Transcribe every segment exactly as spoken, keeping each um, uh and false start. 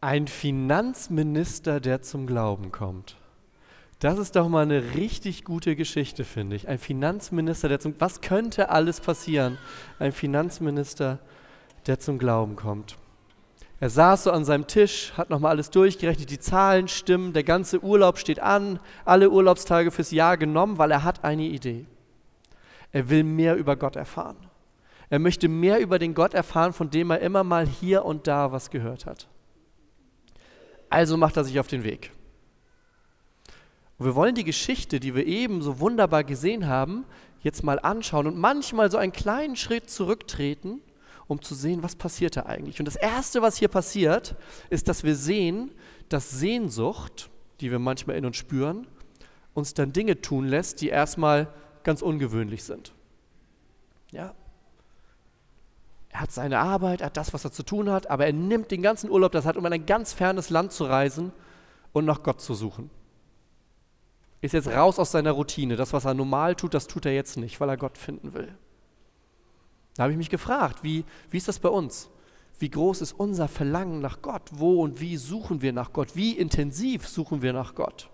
Ein Finanzminister, der zum Glauben kommt. Das ist doch mal eine richtig gute Geschichte, finde ich. Ein Finanzminister, der zum... Was könnte alles passieren? Ein Finanzminister, der zum Glauben kommt. Er saß so an seinem Tisch, hat nochmal alles durchgerechnet, die Zahlen stimmen, der ganze Urlaub steht an, alle Urlaubstage fürs Jahr genommen, weil er hat eine Idee. Er will mehr über Gott erfahren. Er möchte mehr über den Gott erfahren, von dem er immer mal hier und da was gehört hat. Also macht er sich auf den Weg. Und wir wollen die Geschichte, die wir eben so wunderbar gesehen haben, jetzt mal anschauen und manchmal so einen kleinen Schritt zurücktreten, um zu sehen, was passiert da eigentlich. Und das Erste, was hier passiert, ist, dass wir sehen, dass Sehnsucht, die wir manchmal in uns spüren, uns dann Dinge tun lässt, die erstmal ganz ungewöhnlich sind. Ja. Er hat seine Arbeit, er hat das, was er zu tun hat, aber er nimmt den ganzen Urlaub, das hat, um in ein ganz fernes Land zu reisen und nach Gott zu suchen. Ist jetzt raus aus seiner Routine. Das, was er normal tut, das tut er jetzt nicht, weil er Gott finden will. Da habe ich mich gefragt, wie, wie ist das bei uns? Wie groß ist unser Verlangen nach Gott? Wo und wie suchen wir nach Gott? Wie intensiv suchen wir nach Gott?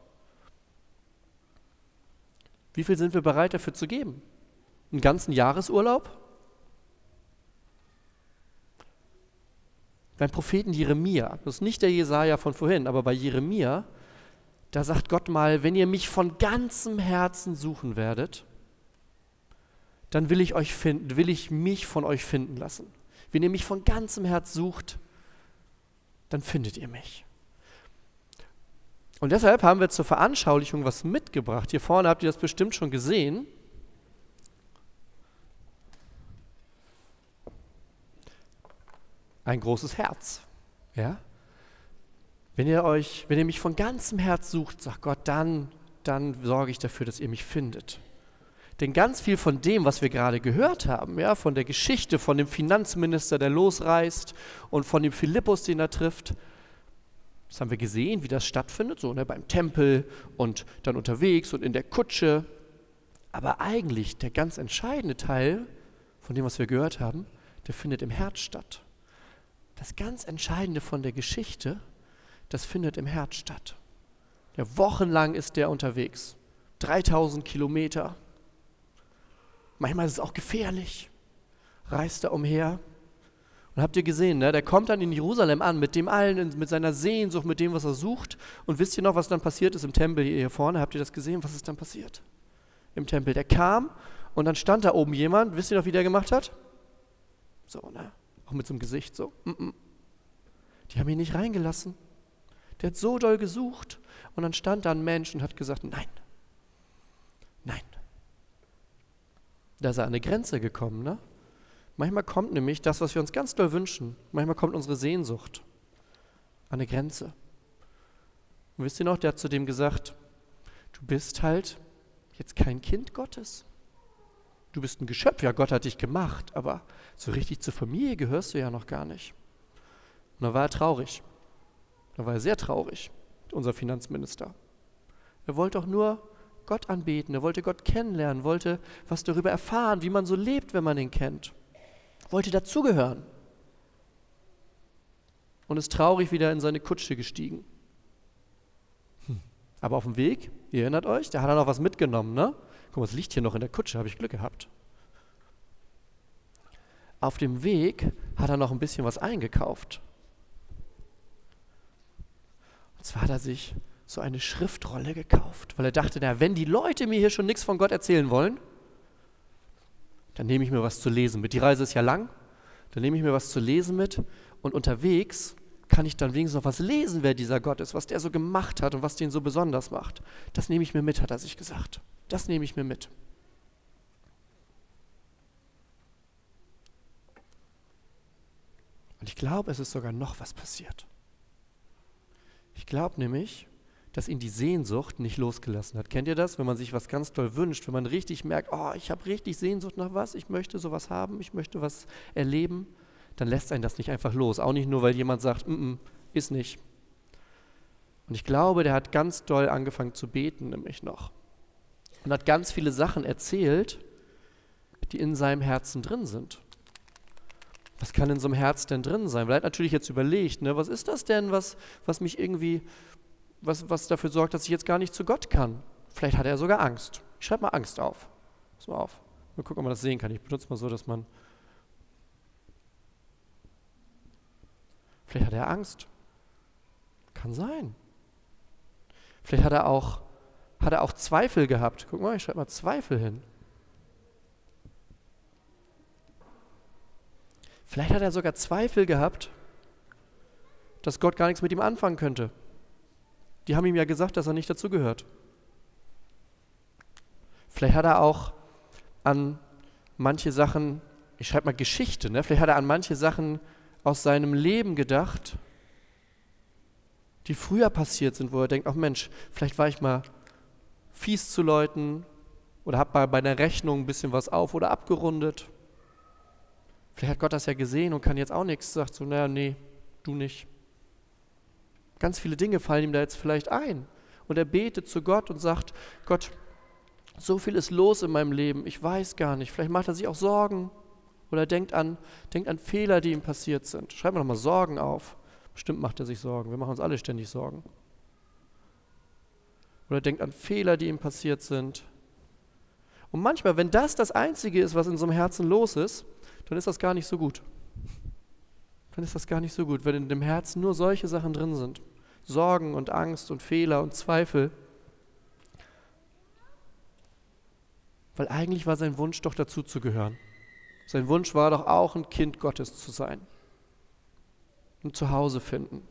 Wie viel sind wir bereit dafür zu geben? Einen ganzen Jahresurlaub? Beim Propheten Jeremia, das ist nicht der Jesaja von vorhin, aber bei Jeremia, da sagt Gott mal, wenn ihr mich von ganzem Herzen suchen werdet, dann will ich euch finden, will ich mich von euch finden lassen. Wenn ihr mich von ganzem Herz sucht, dann findet ihr mich. Und deshalb haben wir zur Veranschaulichung was mitgebracht. Hier vorne habt ihr das bestimmt schon gesehen. Ein großes Herz. Ja? Wenn ihr euch, wenn ihr mich von ganzem Herz sucht, sagt Gott, dann, dann sorge ich dafür, dass ihr mich findet. Denn ganz viel von dem, was wir gerade gehört haben, ja, von der Geschichte, von dem Finanzminister, der losreist und von dem Philippus, den er trifft, das haben wir gesehen, wie das stattfindet, so ne, beim Tempel und dann unterwegs und in der Kutsche. Aber eigentlich der ganz entscheidende Teil von dem, was wir gehört haben, der findet im Herz statt. Das ganz Entscheidende von der Geschichte, das findet im Herz statt. Ja, wochenlang ist der unterwegs, dreitausend Kilometer. Manchmal ist es auch gefährlich, reist er umher. Und habt ihr gesehen, ne? Der kommt dann in Jerusalem an, mit dem allen, mit seiner Sehnsucht, mit dem, was er sucht. Und wisst ihr noch, was dann passiert ist im Tempel hier vorne? Habt ihr das gesehen? Was ist dann passiert? Im Tempel. Der kam und dann stand da oben jemand. Wisst ihr noch, wie der gemacht hat? So, ne? Auch mit so einem Gesicht so. Mm-mm. Die haben ihn nicht reingelassen. Der hat so doll gesucht. Und dann stand da ein Mensch und hat gesagt, nein, nein. Da ist er an eine Grenze gekommen, ne? Manchmal kommt nämlich das, was wir uns ganz doll wünschen, manchmal kommt unsere Sehnsucht an eine Grenze. Und wisst ihr noch, der hat zu dem gesagt, du bist halt jetzt kein Kind Gottes. Du bist ein Geschöpf, ja, Gott hat dich gemacht, aber so richtig zur Familie gehörst du ja noch gar nicht. Und da war er traurig. Da war er sehr traurig, unser Finanzminister. Er wollte doch nur Gott anbeten, er wollte Gott kennenlernen, wollte was darüber erfahren, wie man so lebt, wenn man ihn kennt. Wollte dazugehören. Und ist traurig wieder in seine Kutsche gestiegen. Hm. Aber auf dem Weg, ihr erinnert euch, da hat er noch was mitgenommen, ne? Guck mal, es liegt hier noch in der Kutsche, habe ich Glück gehabt. Auf dem Weg hat er noch ein bisschen was eingekauft. Und zwar hat er sich so eine Schriftrolle gekauft, weil er dachte, na, wenn die Leute mir hier schon nichts von Gott erzählen wollen, dann nehme ich mir was zu lesen mit. Die Reise ist ja lang, dann nehme ich mir was zu lesen mit und unterwegs kann ich dann wenigstens noch was lesen, wer dieser Gott ist, was der so gemacht hat und was den so besonders macht. Das nehme ich mir mit, hat er sich gesagt. Das nehme ich mir mit. Und ich glaube, es ist sogar noch was passiert. Ich glaube nämlich, dass ihn die Sehnsucht nicht losgelassen hat. Kennt ihr das? Wenn man sich was ganz toll wünscht, wenn man richtig merkt, oh, ich habe richtig Sehnsucht nach was, ich möchte sowas haben, ich möchte was erleben, dann lässt einen das nicht einfach los. Auch nicht nur, weil jemand sagt, mm-mm, ist nicht. Und ich glaube, der hat ganz doll angefangen zu beten, nämlich noch. Und hat ganz viele Sachen erzählt, die in seinem Herzen drin sind. Was kann in so einem Herz denn drin sein? Weil er hat natürlich jetzt überlegt, ne, was ist das denn, was, was mich irgendwie, was, was dafür sorgt, dass ich jetzt gar nicht zu Gott kann? Vielleicht hat er sogar Angst. Ich schreibe mal Angst auf. Pass mal auf. Mal gucken, ob man das sehen kann. Ich benutze mal so, dass man... Vielleicht hat er Angst. Kann sein. Vielleicht hat er auch, hat er auch Zweifel gehabt. Guck mal, ich schreibe mal Zweifel hin. Vielleicht hat er sogar Zweifel gehabt, dass Gott gar nichts mit ihm anfangen könnte. Die haben ihm ja gesagt, dass er nicht dazugehört. Vielleicht hat er auch an manche Sachen, ich schreibe mal Geschichte, ne? Vielleicht hat er an manche Sachen aus seinem Leben gedacht, die früher passiert sind, wo er denkt, ach Mensch, vielleicht war ich mal fies zu Leuten oder habe bei, bei einer Rechnung ein bisschen was auf- oder abgerundet. Vielleicht hat Gott das ja gesehen und kann jetzt auch nichts, sagt so, naja, nee, du nicht. Ganz viele Dinge fallen ihm da jetzt vielleicht ein. Und er betet zu Gott und sagt, Gott, so viel ist los in meinem Leben, ich weiß gar nicht. Vielleicht macht er sich auch Sorgen oder denkt an, denkt an Fehler, die ihm passiert sind. Schreiben wir nochmal Sorgen auf. Bestimmt macht er sich Sorgen, wir machen uns alle ständig Sorgen. Oder denkt an Fehler, die ihm passiert sind. Und manchmal, wenn das das Einzige ist, was in so einem Herzen los ist, dann ist das gar nicht so gut. Dann ist das gar nicht so gut, wenn in dem Herzen nur solche Sachen drin sind. Sorgen und Angst und Fehler und Zweifel. Weil eigentlich war sein Wunsch doch dazu zu gehören. Sein Wunsch war doch auch, ein Kind Gottes zu sein. Und zu Hause finden.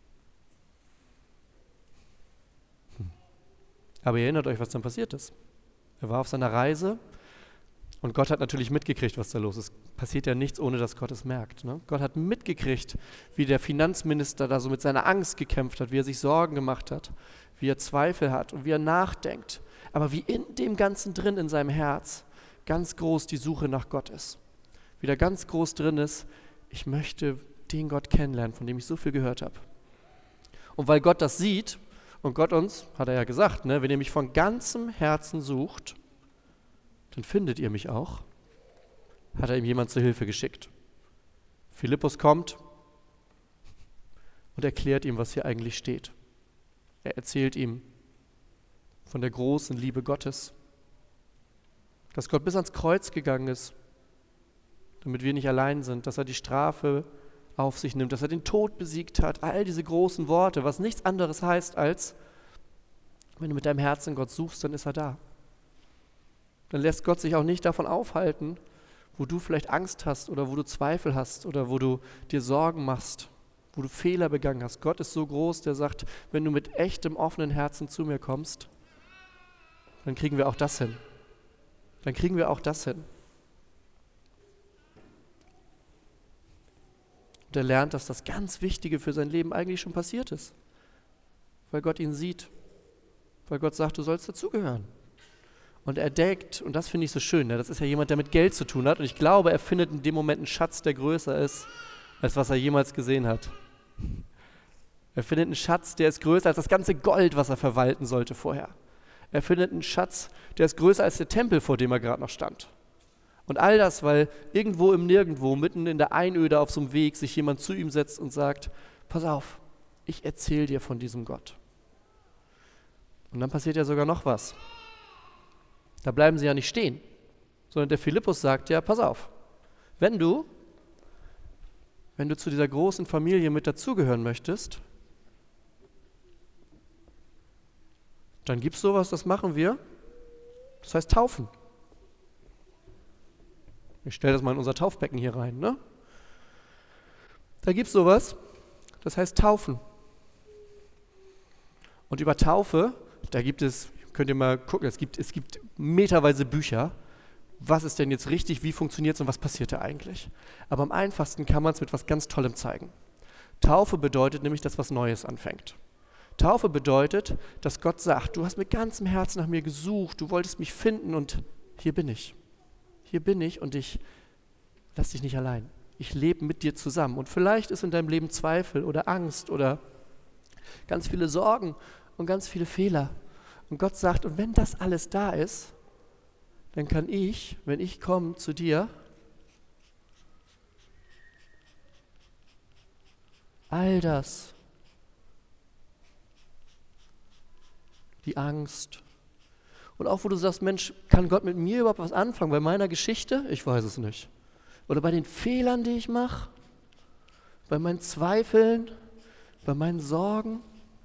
Hm. Aber ihr erinnert euch, was dann passiert ist. Er war auf seiner Reise und Gott hat natürlich mitgekriegt, was da los ist. Passiert ja nichts, ohne dass Gott es merkt. Ne? Gott hat mitgekriegt, wie der Finanzminister da so mit seiner Angst gekämpft hat, wie er sich Sorgen gemacht hat, wie er Zweifel hat und wie er nachdenkt. Aber wie in dem Ganzen drin, in seinem Herz, ganz groß die Suche nach Gott ist. Wie da ganz groß drin ist, ich möchte den Gott kennenlernen, von dem ich so viel gehört habe. Und weil Gott das sieht, und Gott uns, hat er ja gesagt, ne, wenn ihr mich von ganzem Herzen sucht, dann findet ihr mich auch, hat er ihm jemand zur Hilfe geschickt. Philippus kommt und erklärt ihm, was hier eigentlich steht. Er erzählt ihm von der großen Liebe Gottes, dass Gott bis ans Kreuz gegangen ist, damit wir nicht allein sind, dass er die Strafe auf sich nimmt, dass er den Tod besiegt hat, all diese großen Worte, was nichts anderes heißt als, wenn du mit deinem Herzen Gott suchst, dann ist er da. Dann lässt Gott sich auch nicht davon aufhalten, wo du vielleicht Angst hast oder wo du Zweifel hast oder wo du dir Sorgen machst, wo du Fehler begangen hast. Gott ist so groß, der sagt, wenn du mit echtem, offenen Herzen zu mir kommst, dann kriegen wir auch das hin. Dann kriegen wir auch das hin. Und er lernt, dass das ganz Wichtige für sein Leben eigentlich schon passiert ist. Weil Gott ihn sieht. Weil Gott sagt, du sollst dazugehören. Und er denkt, und das finde ich so schön, ne? Das ist ja jemand, der mit Geld zu tun hat. Und ich glaube, er findet in dem Moment einen Schatz, der größer ist, als was er jemals gesehen hat. Er findet einen Schatz, der ist größer als das ganze Gold, was er verwalten sollte vorher. Er findet einen Schatz, der ist größer als der Tempel, vor dem er gerade noch stand. Und all das, weil irgendwo im Nirgendwo, mitten in der Einöde auf so einem Weg, sich jemand zu ihm setzt und sagt, pass auf, ich erzähle dir von diesem Gott. Und dann passiert ja sogar noch was. Da bleiben sie ja nicht stehen, sondern der Philippus sagt ja, pass auf, wenn du, wenn du zu dieser großen Familie mit dazugehören möchtest, dann gibt's sowas, das machen wir, das heißt taufen. Ich stelle das mal in unser Taufbecken hier rein, ne? Da gibt's sowas, das heißt taufen. Und über Taufe, da gibt es, könnt ihr mal gucken, es gibt, es gibt meterweise Bücher, was ist denn jetzt richtig, wie funktioniert es und was passiert da eigentlich. Aber am einfachsten kann man es mit was ganz Tollem zeigen. Taufe bedeutet nämlich, dass was Neues anfängt. Taufe bedeutet, dass Gott sagt, du hast mit ganzem Herzen nach mir gesucht, du wolltest mich finden und hier bin ich. Hier bin ich und ich lass dich nicht allein. Ich lebe mit dir zusammen. Und vielleicht ist in deinem Leben Zweifel oder Angst oder ganz viele Sorgen und ganz viele Fehler. Und Gott sagt, und wenn das alles da ist, dann kann ich, wenn ich komme zu dir, All das. Die Angst. Und auch wo du sagst, Mensch, kann Gott mit mir überhaupt was anfangen? Bei meiner Geschichte? Ich weiß es nicht. Oder bei den Fehlern, die ich mache? Bei meinen Zweifeln? Bei meinen Sorgen?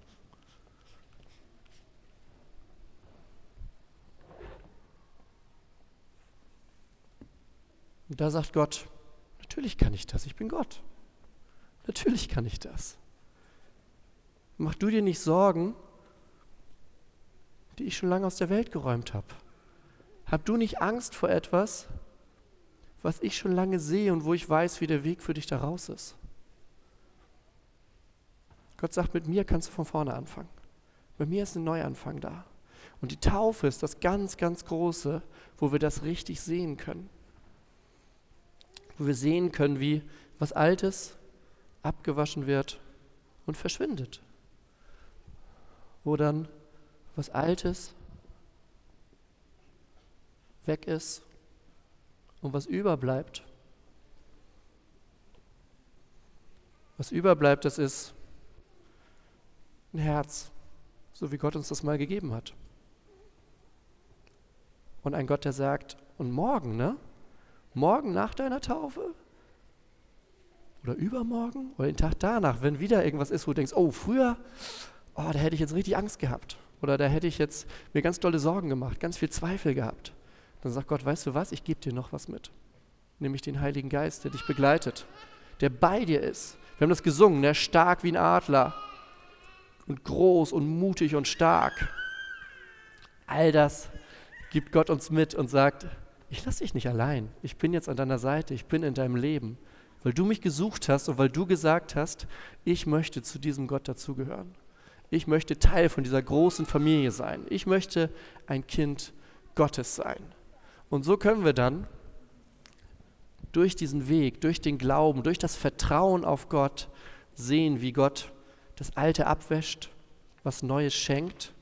Und da sagt Gott, natürlich kann ich das, ich bin Gott. Natürlich kann ich das. Mach du dir nicht Sorgen, die ich schon lange aus der Welt geräumt habe. Hab du nicht Angst vor etwas, was ich schon lange sehe und wo ich weiß, wie der Weg für dich da raus ist. Gott sagt, mit mir kannst du von vorne anfangen. Bei mir ist ein Neuanfang da. Und die Taufe ist das ganz, ganz Große, wo wir das richtig sehen können. Wo wir sehen können, wie was Altes abgewaschen wird und verschwindet. Wo dann was Altes weg ist und was überbleibt. Was überbleibt, das ist ein Herz, so wie Gott uns das mal gegeben hat. Und ein Gott, der sagt, und morgen, ne? Morgen nach deiner Taufe? Oder übermorgen? Oder den Tag danach, wenn wieder irgendwas ist, wo du denkst, oh, früher, oh, da hätte ich jetzt richtig Angst gehabt. Oder da hätte ich jetzt mir ganz dolle Sorgen gemacht, ganz viel Zweifel gehabt. Dann sagt Gott, weißt du was, ich gebe dir noch was mit. Nämlich den Heiligen Geist, der dich begleitet, der bei dir ist. Wir haben das gesungen, ne? Stark wie ein Adler und groß und mutig und stark. All das gibt Gott uns mit und sagt, ich lasse dich nicht allein. Ich bin jetzt an deiner Seite, ich bin in deinem Leben, weil du mich gesucht hast und weil du gesagt hast, ich möchte zu diesem Gott dazugehören. Ich möchte Teil von dieser großen Familie sein. Ich möchte ein Kind Gottes sein. Und so können wir dann durch diesen Weg, durch den Glauben, durch das Vertrauen auf Gott sehen, wie Gott das Alte abwäscht, was Neues schenkt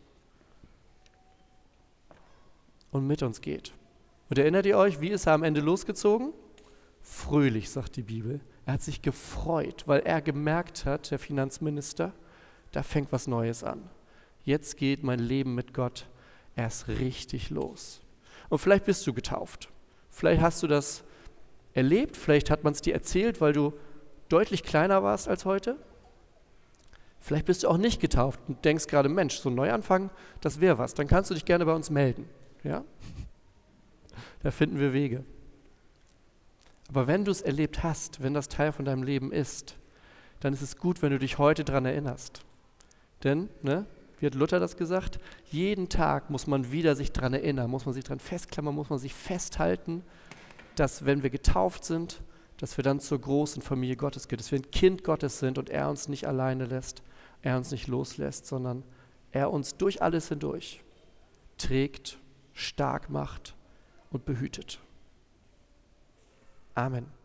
und mit uns geht. Und erinnert ihr euch, wie ist er am Ende losgezogen? Fröhlich, sagt die Bibel. Er hat sich gefreut, weil er gemerkt hat, der Finanzminister, da fängt was Neues an. Jetzt geht mein Leben mit Gott erst richtig los. Und vielleicht bist du getauft. Vielleicht hast du das erlebt, vielleicht hat man es dir erzählt, weil du deutlich kleiner warst als heute. Vielleicht bist du auch nicht getauft und denkst gerade, Mensch, so ein Neuanfang, das wäre was. Dann kannst du dich gerne bei uns melden. Ja? Da finden wir Wege. Aber wenn du es erlebt hast, wenn das Teil von deinem Leben ist, dann ist es gut, wenn du dich heute daran erinnerst. Denn, ne, wie hat Luther das gesagt? Jeden Tag muss man wieder sich daran erinnern, muss man sich daran festklammern, muss man sich festhalten, dass wenn wir getauft sind, dass wir dann zur großen Familie Gottes gehören, dass wir ein Kind Gottes sind und er uns nicht alleine lässt, er uns nicht loslässt, sondern er uns durch alles hindurch trägt, stark macht und behütet. Amen.